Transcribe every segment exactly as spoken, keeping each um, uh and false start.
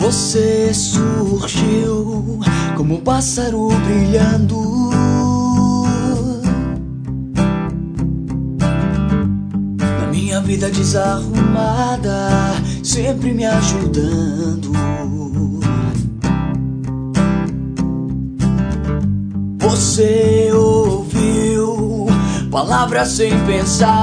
Você surgiu como um pássaro brilhando na minha vida desarrumada, sempre me ajudando. Você ouviu palavras sem pensar,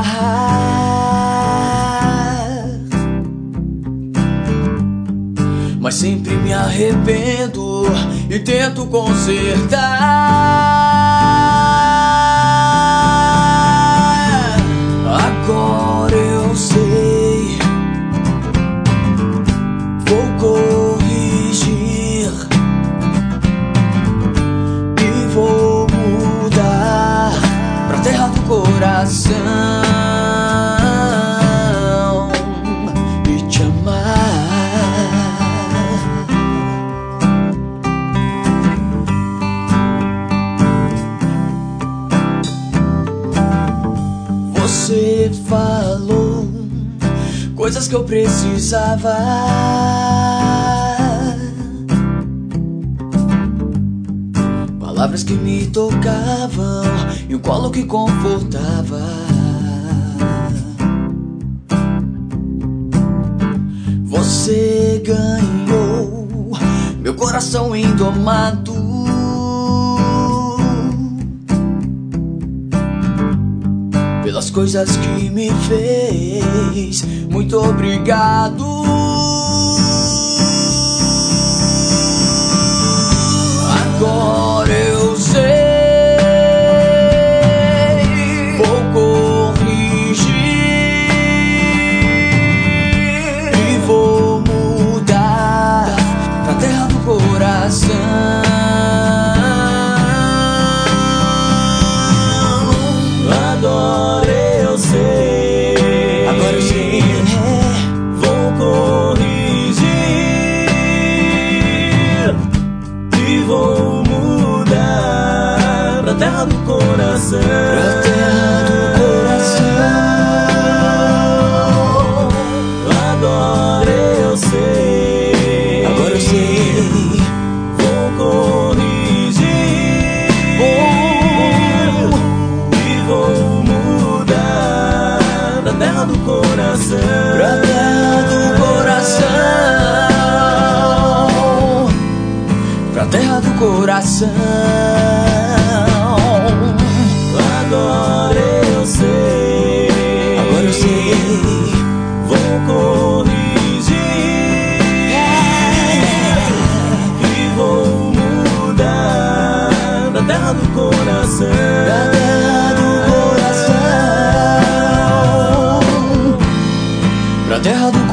mas sempre me arrependo e tento consertar. Agora eu sei, vou corrigir e vou mudar pra terra do coração e te amar. Você falou coisas que eu precisava, palavras que me tocavam e um colo que confortava. Você ganhou meu coração indomado, pelas coisas que me fez. Muito obrigado. Agora eu sei, vou corrigir e vou mudar pra terra do coração. Agora eu sei, agora eu sei, vou corrigir e vou mudar pra terra do coração, pra terra do coração. Agora eu sei, agora eu sei, vou corrigir e vou mudar pra terra do coração, pra terra do coração, pra terra do coração. Agora eu sei, agora eu sei, vou corrigir e vou mudar pra terra do coração, pra terra do coração, pra terra do